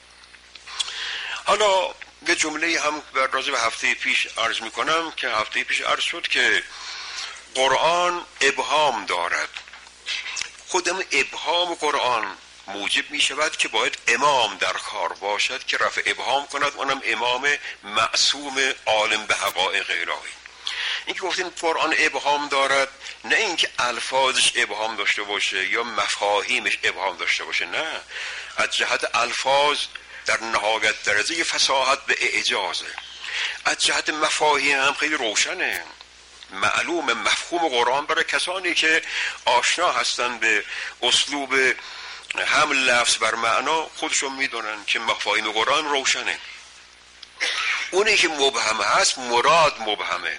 حالا یه جمله هم راجع به هفته پیش عرض میکنم که هفته پیش عرض شد که قرآن ابهام دارد. خودم ابهام قرآن موجب می شود که باید امام در کار باشد که رفع ابهام کند، اونم امام معصوم عالم به حقایق الهی. این که گفتیم قرآن ابهام دارد، نه اینکه الفاظش ابهام داشته باشه یا مفاهیمش ابهام داشته باشه، نه، از جهت الفاظ در نهایت درجه فصاحت به اعجازه، از جهت مفاهیم هم خیلی روشنه، معلوم مفهوم قرآن برای کسانی که آشنا هستن به اسلوب هم لفظ بر معنا خودشون میدونن که مفاهیم قرآن روشنه. اونی که مبهم هست مراد مبهمه،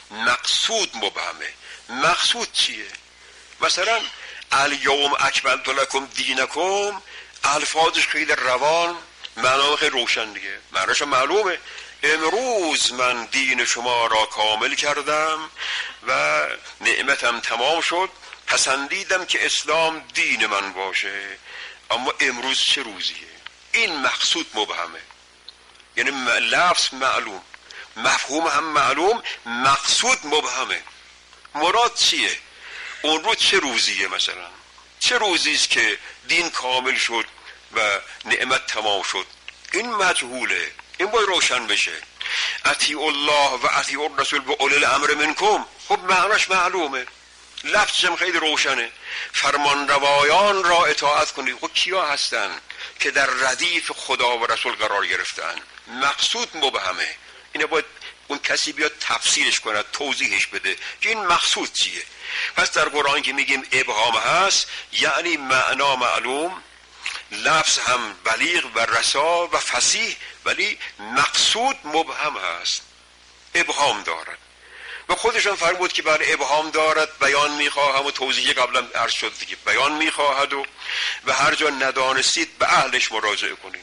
مقصود مبهمه. مقصود چیه؟ مثلا الیوم اکملت لکم دینکم، الفاظش خیلی روان، معنا خیلی روشن دیگه، معناش معلومه. امروز من دین شما را کامل کردم و نعمتم تمام شد، پسندیدم که اسلام دین من باشه. اما امروز چه روزیه؟ این مقصود مبهمه، یعنی لفظ معلوم، مفهوم هم معلوم، مقصود مبهمه. مراد چیه؟ اون روز چه روزیه؟ مثلا چه روزیست که دین کامل شد و نعمت تمام شد؟ این مجهوله، این باید روشن بشه. اطیعوا الله و اطیعوا الرسول و اولی الامر منکم، خب معناش معلومه، لفظم خیلی روشنه. فرمان روایان را اطاعت کنید. خب کیا هستن که در ردیف خدا و رسول قرار گرفتن؟ مقصود مبهمه. اینه باید اون کسی بیاد تفسیرش کنه، توضیحش بده که این مقصود چیه. پس در قرآن که میگیم ابهام هست یعنی معنا معلوم، لفظ هم بلیغ و رسا و فصیح، ولی مقصود مبهم هست، ابهام دارد. و خودشان فرمود که برای ابهام دارد بیان میخواهم و توضیح قبلا عرض شد دیگه، بیان میخواهد و و هر جا ندانستید به اهلش مراجعه کنید.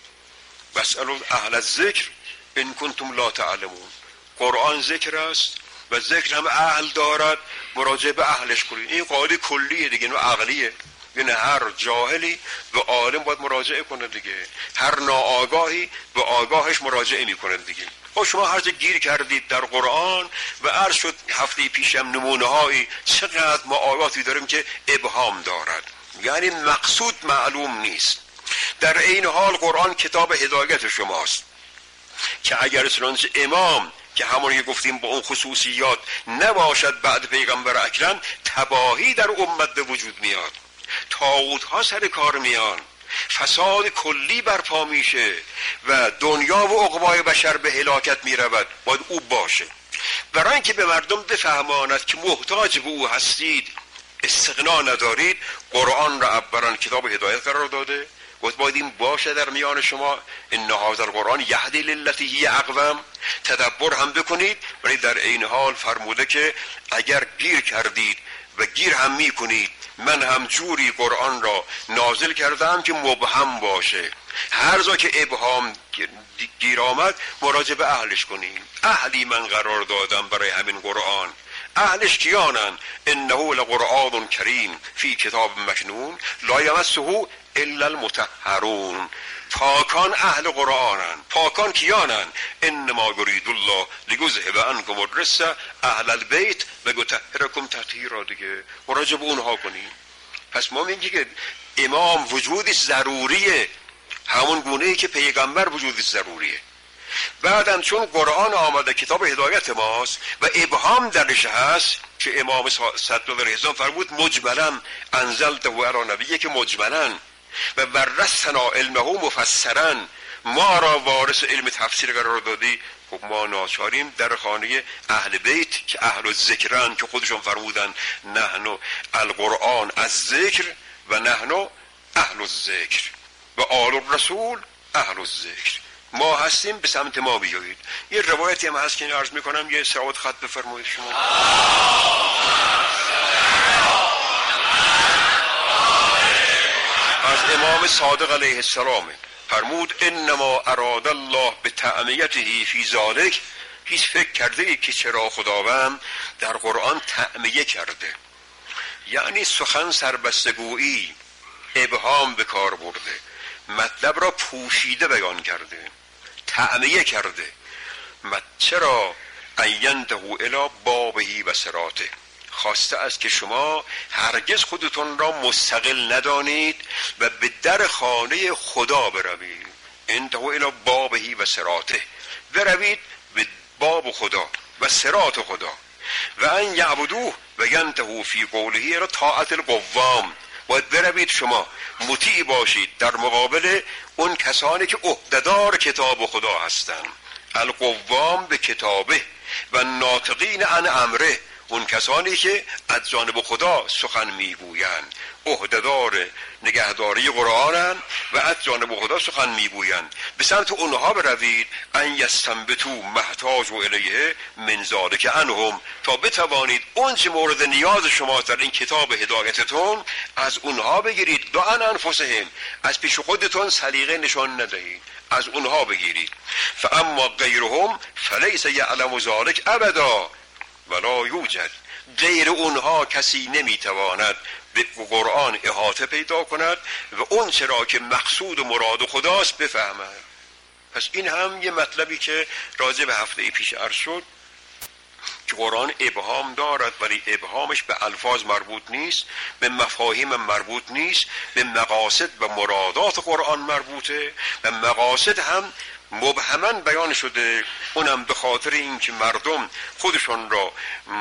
واسألوا اهل الذکر ان کنتم لا تعلمون. قرآن ذکر است و ذکر هم اهل دارد، مراجعه به اهلش کنید. این قاعده کلیه دیگه، نه عقلیه. یعنی هر جاهلی و عالم باید مراجعه کنه دیگه، هر ناآگاهی به آگاهش مراجعه میکنه دیگه. خب شما هر جا گیر کردید در قرآن و عرض شد هفته پیشم نمونه هایی چقدر ما آیاتی داریم که ابهام دارد، یعنی مقصود معلوم نیست. در این حال قرآن کتاب هدایت شماست که اگر چنانچه امام که همونی که گفتیم با اون خصوصیات نباشد بعد پیغمبر اکرم، تباهی در امت به وجود میاد، طاغوت ها سر کار میان، فساد کلی برپا میشه و دنیا و عقبای بشر به هلاکت میرود. باید او باشه برای اینکه به مردم بفهماند که محتاج به او هستید، استغنا ندارید. قرآن را اولا کتاب هدایت قرار داده، گفت باید این باشه در میان شما. ان هذا القرآن یهدی للتی هی اقوم. تدبر هم بکنید، ولی در این حال فرموده که اگر گیر کردید و گیر هم میکنید، من هم جوری قرآن را نازل کردم که مبهم باشه. هر جا که ابهام گیر آمد مراجعه به اهلش کنیم. اهلی من قرار دادم برای همین قرآن. اهلش کیانن؟ انه لقرآن کریم فی کتاب مکنون لا یمسه الا المطهرون. پاکان اهل قرآنن. پاکان کیانن؟ انما یرید الله لیذهب عنکم الرجس اهل البیت و یطهرکم تطهیرا. دیگه مراجعه به اونها کنیم. پس ما میگیم که امام وجودش ضروریه، همون گونه ای که پیغمبر وجودش ضروریه. بعدم چون قرآن آمده کتاب هدایت ماست و ابهام درش هست که امام صدر الهزام فرمود مجملا انزلته علی نبیه، که مجملا و ورثنا علمه مفسرا، ما را وارث علم تفسیر قرار دادی. خب ما ناچاریم در خانه اهل بیت که اهل الذکرن، که خودشون فرمودن نحن القرآن از ذکر و نحن اهل الذکر و آل الرسول اهل الذکر. ما هستیم، به سمت ما بیایید. یه روایتی هم هست که این عرض میکنم، یه سعادت خط بفرمایید شما. از امام صادق علیه السلام فرمود انما اراد الله به تعمیته فی ذالک. هیچ فکر کرده ای که چرا خداوند در قرآن تعمیه کرده؟ یعنی سخن سربستگویی، ابهام به کار برده، مطلب را پوشیده بیان کرده، تعمیه کرده. چرا؟ اینته الی بابهی و صراطه. خواسته است که شما هرگز خودتون را مستقل ندانید و به در خانه خدا بروید. انته الی بابهی و صراطه، بروید به باب خدا و صراط خدا. و ان یعبدوه و ینتهوا فی قوله را طاعت القوام. باید بروید شما مطیع باشید در مقابل اون کسانی که عهدهدار کتاب خدا هستند. القوام به کتابه و ناطقین عن امره، اون کسانی که از جانب خدا سخن میگویند، عهدهدار نگهداری قرآنن و از جانب خدا سخن میگویند. به سمت اونها بروید. ان یستنبتوا محتاج الیه من ذلک عنهم، تا بتوانید اون چه مورد نیاز شما در این کتاب هدایتتون از اونها بگیرید. دو ان انفسهم، از پیش خودتون سلیقه نشان ندهید، از اونها بگیرید. فاما غیرهم فلیس یعلم ذلک ابدا ولا یوجد. غیر اونها کسی نمیتواند به قرآن احاطه پیدا کند و اون چرا که مقصود و مراد خداست بفهمد. پس این هم یه مطلبی که راجع به هفته پیش عرض شد که قرآن ابهام دارد، ولی ابهامش به الفاظ مربوط نیست، به مفاهیم مربوط نیست، به مقاصد و مرادات قرآن مربوطه و مقاصد هم مبهماً بیان شده. اونم به خاطر اینکه مردم خودشون را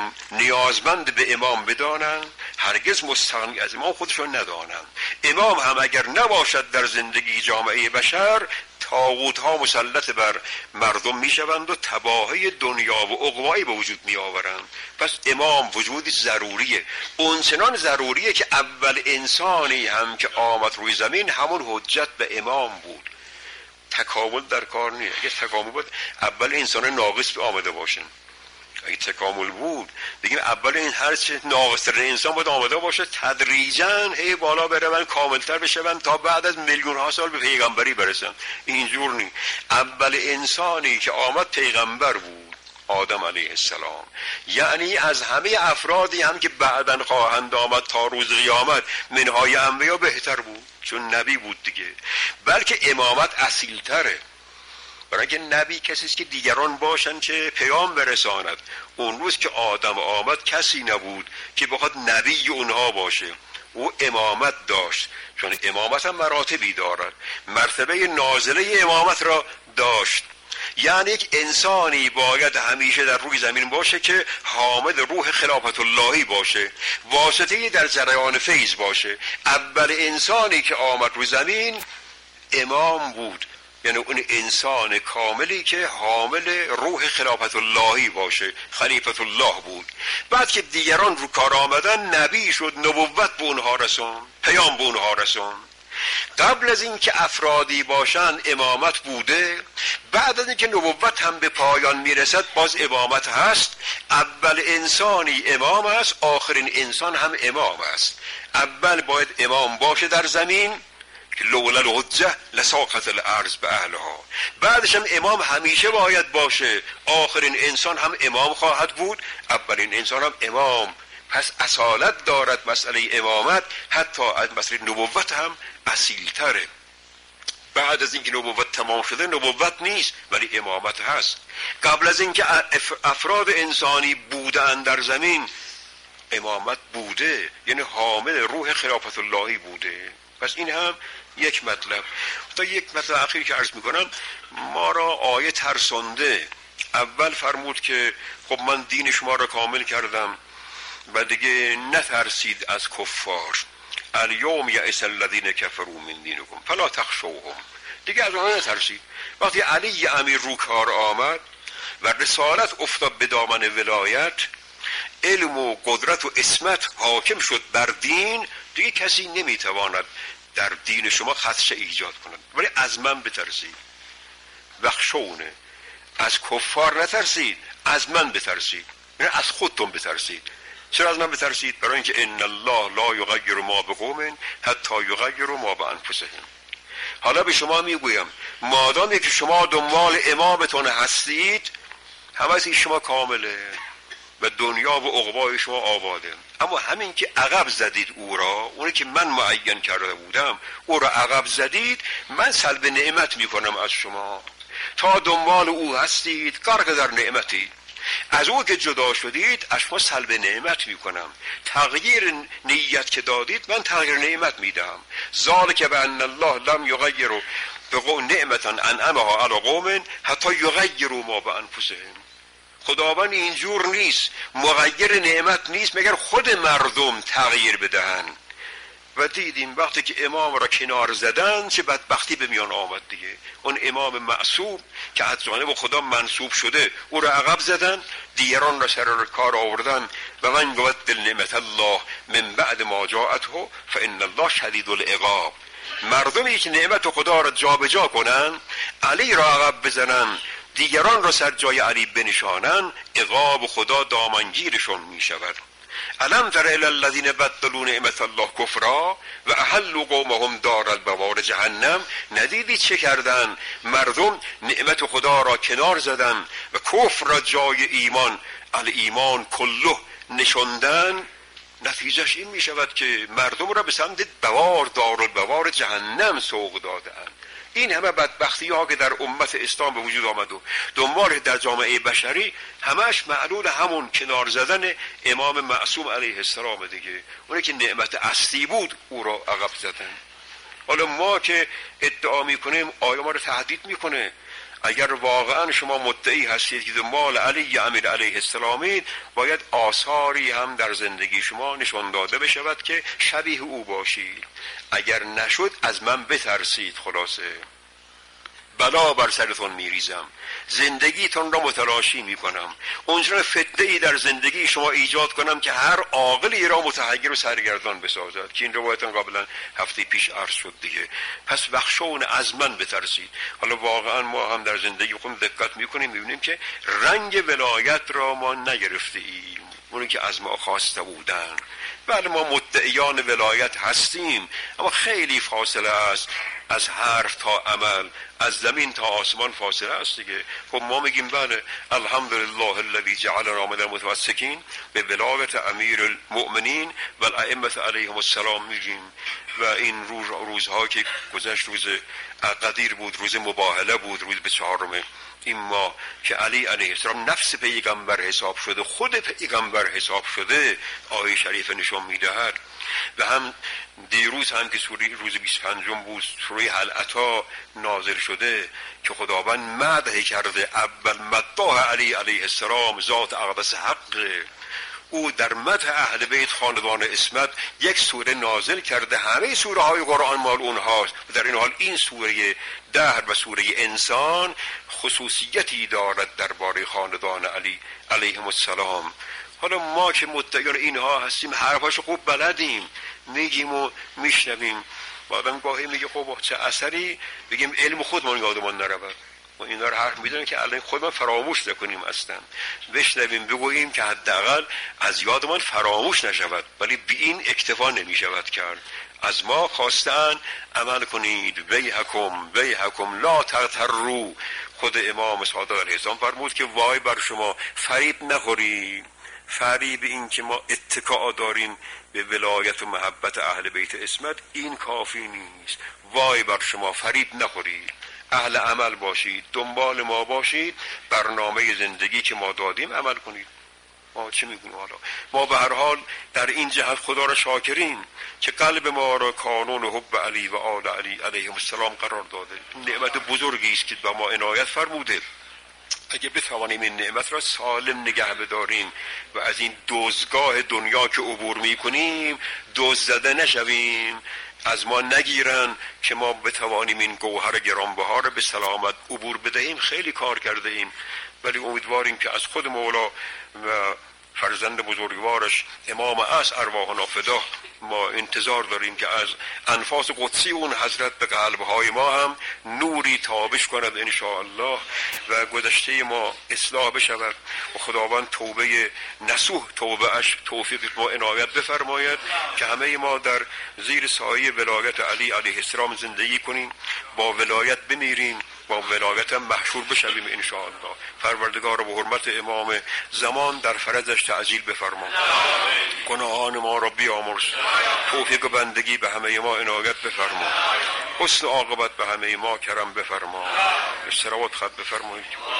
نیازمند به امام بدانن، هرگز مستغنی از امام خودشون ندانن. امام هم اگر نباشد در زندگی جامعه بشر، طاغوت ها مسلط بر مردم میشوند و تباهی دنیا و عقبایی به وجود می آورند. پس امام وجودی ضروریه، اونچنان ضروریه که اول انسانی هم که آمد روی زمین همون حجت به امام بود. تکامل در کار نیست. اگه تکامل بود اول انسان ناقص آمده باشن. اگه تکامل بود بگیم اول این هر چه ناقص‌تر انسان بود آمده باشه، تدریجاً هی بالا بروند، کاملتر بشوند تا بعد از میلیون ها سال به پیغمبری برسن. اینجور نیست. اول انسانی که آمد پیغمبر بود، آدم علیه السلام. یعنی از همه افرادی هم که بعداً خواهند آمد تا روز قیامت منهای انبیا بهتر بود، چون نبی بود دیگه. بلکه امامت اصیل تره، برای که نبی کسی است که دیگران باشن که پیام برساند. اون روز که آدم آمد کسی نبود که بخواد نبی اونها باشه. او امامت داشت، چون امامت هم مراتبی دارد. مرتبه نازله امامت را داشت. یعنی یک انسانی باید همیشه در روی زمین باشه که حامد روح خلافت اللهی باشه، واسطه‌ای در جریان فیض باشه. اول انسانی که آمد روی زمین امام بود، یعنی اون انسان کاملی که حامل روح خلافت اللهی باشه، خلیفت الله بود. بعد که دیگران رو کار آمدن، نبی شد، نبوت به اونها رسون، پیام به اونها رسون. قبل از این که افرادی باشن امامت بوده، بعد از این که نبوت هم به پایان میرسد باز امامت هست. اول انسانی امام است، آخرین انسان هم امام است. اول باید امام باشه در زمین، لولا الحجه لساقط الارض به اهلها. بعدش هم امام همیشه باید باشه، آخرین انسان هم امام خواهد بود، اولین انسان هم امام پس اصالت دارد مسئله امامت، حتی از مسئله نبوت هم اصیلتره. بعد از اینکه نبوت تمام شده نبوت نیست ولی امامت هست. قبل از اینکه افراد انسانی بودن در زمین امامت بوده، یعنی حامل روح خلافت اللهی بوده. پس این هم یک مطلب. تا یک مطلب اخیر که عرض میکنم، ما را آیه ترسانده. اول فرمود که خب من دین شما را کامل کردم و دیگه نترسید از کفار. الیوم یئس الذین کفروا من دینکم فلا تخشوهم، دیگه از اونها نترسید. وقتی علی امیر رو کار آمد و رسالت افتاد به دامن ولایت، علم و قدرت و عصمت حاکم شد بر دین، دیگه کسی نمیتواند در دین شما خدشه ایجاد کند. ولی از من بترسید، وخشونه، از کفار نترسید، از من بترسید، یعنی از خودتون بترسید. چرا از من بترسید؟ برای اینکه ان الله لا یغیر ما بقوم حتی یغیروا ما بانفسهم. حالا به شما میگویم مادامی که شما دنبال امامتون هستید، حواسی شما کامله و دنیا و عقبای شما آباده. اما همین که عقب زدید او را، اونی که من معین کرده بودم او را عقب زدید، من سلب نعمت میکنم از شما. تا دنبال او هستید غرق در نعمتید، از او که جدا شدید از شما سلب نعمت میکنم. تغییر نیت که دادید من تغییر نعمت میدم. ذالک بان الله لم یغیر بقوم نعمتا انعمها علی قوم حتی یغیروا ما بانفسهم. خداوند اینجور نیست، مغیر نعمت نیست مگر خود مردم تغییر بدهن. و دیدیم وقتی که امام را کنار زدن چه بدبختی به میان آمد دیگه. اون امام معصوم که از جانب خدا منصوب شده او را عقب زدن، دیگران را سر کار آوردن. و من یبدل نعمت الله من بعد ما جاءته فان الله شدید العقاب. مردمی که نعمت خدا را جابجا کنن، علی را عقب بزنن، دیگران را سر جای علی بنشانن، عقاب خدا دامنگیرشون می شود. الم تر الی الذین بدلوا نعمت الله کفرا و احلوا قومهم دار البوار جهنم. ندیدی چه کردن؟ مردم نعمت خدا را کنار زدن و کفر را جای ایمان، الایمان کله، نشوندن. نتیجهش این می شود که مردم را به سمت بوار دار البوار جهنم سوق دادند. این همه بدبختی ها که در امت اسلام به وجود آمد و دنبال در جامعه بشری، همش معلول همون کنار زدن امام معصوم علیه السلام دیگه. اونی که نعمت اصلی بود او را عقب زدن. حالا ما که ادعا میکنیم آیا ما را تهدید میکنه؟ اگر واقعا شما مدعی هستید که دنبال علی امیر علیه السلامید، باید آثاری هم در زندگی شما نشان داده بشود که شبیه او باشید. اگر نشد از من بترسید. خلاصه بلا بر سرتون میریزم، زندگیتون را متلاشی میکنم، اونجا فتنه‌ای در زندگی شما ایجاد کنم که هر عاقلی را متحیر و سرگردان بسازد، که این روایتون قبلا هفته پیش عرض شد دیگه. پس بخشون از من بترسید. حالا واقعا ما هم در زندگی خود دقت میکنیم، میبینیم که رنگ ولایت را ما نگرفته ایم، اونی که از ما خواسته بودن. بله ما مدعیان ولایت هستیم، اما خیلی فاصله است از حرف تا عمل، از زمین تا آسمان فاصله است دیگه. خب ما میگیم بله الحمدلله الذی جعلنا من المتمسکین به ولایت امیر المؤمنین و الائمه علیهم السلام میگیم. و این روز روزها که گذشت، روز قدیر بود، روز مباهله بود، روز به چهارم این ماه که علی علیه السلام نفس پیغمبر حساب شده، خود پیغمبر حساب شده، آیه شریف نشون میدهد. و هم دیروز هم که سوره روز بیست و پنجم بود، سوره هل اتی نازل شده که خداوند مدح کرده. اول مدح علی علیه السلام ذات اقدس حق، او در مدح اهل بیت خاندان اسمت یک سوره نازل کرده. همه سوره های قرآن مال اونهاست. در این حال این سوره دهر و سوره انسان خصوصیتی دارد درباره خاندان علی علیهم السلام. حالا ما که مدعیان اینها هستیم حرفاشو خوب بلدیم، میگیم و میشنویم. بعدم گاهی میگه خب چه اثری، بگیم علم خودمون یادمون نرود. و اینا رو حرف میدونن که الان خودمون فراموش نکنیم، اصلا بشنویم بگوییم که حداقل از یادمون فراموش نشود. ولی به این اکتفا نمیشود کرد. از ما خواستن عمل کنید، ویحکم ویحکم لا تغتروا. خود امام صادق علیه السلام فرمود که وای بر شما، فریب نخورید، فریب این که ما اتکا داریم به ولایت و محبت اهل بیت عصمت، این کافی نیست. وای بر شما، فریب نخورید، اهل عمل باشید، دنبال ما باشید، برنامه زندگی که ما دادیم عمل کنید. ما چه میگونیم حالا؟ ما به هر حال در این جهت خدا را شاکرین که قلب ما را کانون حب علی و آل علی علیهم السلام قرار داده. نعمت بزرگی است که به ما عنایت فرموده. اگه بتوانیم این نعمت را سالم نگه بداریم و از این دزدگاه دنیا که عبور میکنیم دزد زده نشویم، از ما نگیرن که ما بتوانیم این گوهر گرانبها را به سلامت عبور بدهیم، خیلی کار کرده ایم. ولی امیدواریم که از خود مولا و فرزند بزرگوارش امام اصل ارواحنا فدا ما انتظار داریم که از انفاس قدسی اون حضرت به قلبهای ما هم نوری تابش کند انشاءالله و گذشته ما اصلاح بشود و خداوند توبه نصوح توبه اش توفیق ما عنایت بفرماید که همه ما در زیر سایه ولایت علی علیه السلام زندگی کنیم، با ولایت بمیریم، با ولایت هم محشور بشویم انشاءالله. پروردگار به حرمت امام زمان در فرجش تعجیل بفرما، گناهان ما را بیامرز، توفیق بندگی به همه ما عنایت بفرما، حسن عاقبت به همه ما کرم بفرما. صلوات خط بفرمایید.